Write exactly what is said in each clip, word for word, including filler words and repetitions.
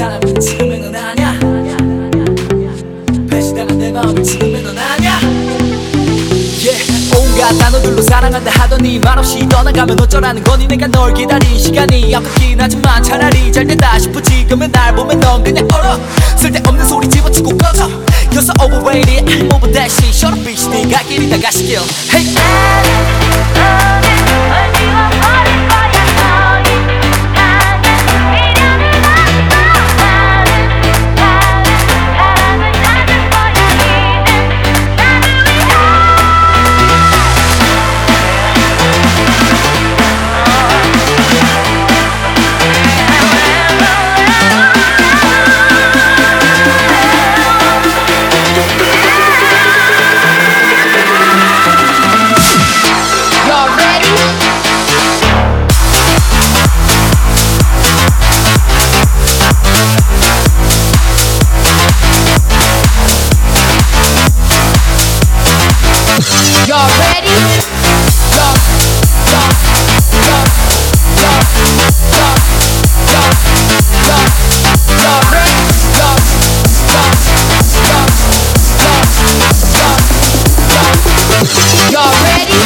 사람은 지금의 넌 아냐. 배신당한 내 마음을 지금의 넌 아냐. yeah. 온갖 단어들로 사랑한다 하더니 말없이 떠나가면 어쩌라는 거니. 내가 널 기다린 시간이 아깝긴 하지만 차라리 잘 됐다 싶어. 지금의 날 보면 넌 그냥 얼어. 쓸데없는 소리 집어치고 꺼져. You're so overrated, I'm over that shit. Shut up bitch, 네 갈 길이 다 가시길. Hey. Y'all ready? Y'all, y'all, y'all, y'all, y'all, y'all, y'all, y'all ready? Y'all, y'all, y'all, y'all, y'all, y'all ready?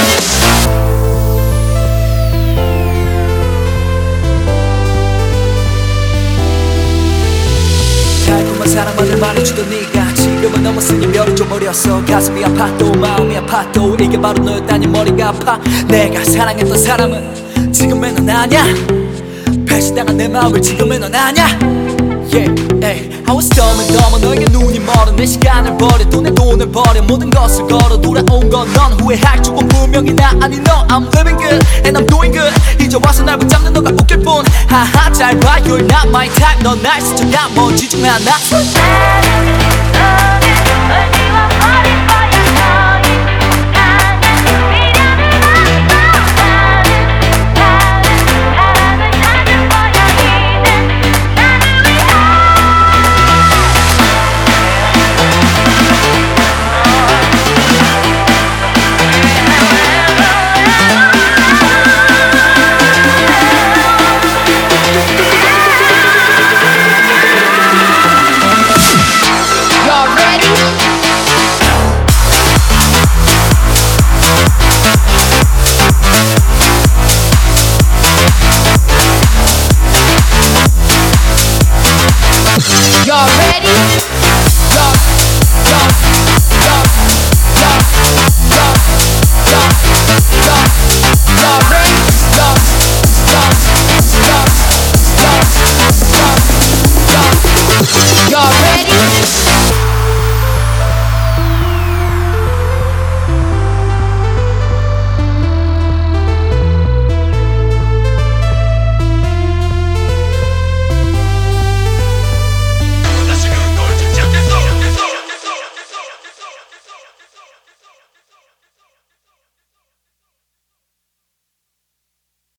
달콤한 사랑만을 말해주던 네가 지금은 넘었으니 별이 좀 어렸어. 가슴이 아파도 마음이 아파도 이게 바로 너였다니 머리가 아파. 내가 사랑했던 사람은 지금의 넌 아냐. 배신당한 내 마음을 지금의 넌 아냐. Yeah, ay. I was dumb and dumb. 너에게 눈이 멀어. 내 시간을 버려 또 내 돈을 버려. 모든 것을 걸어 돌아온 건 넌 후회할 줄은 분명히 나 아니 너. I'm living good and I'm doing good. 이제 와서 날 붙잡는 너가 웃길 뿐. 하하 잘 봐 you're not my type. 넌 날 스쳐야 뭔지 중 하나. Y'all ready?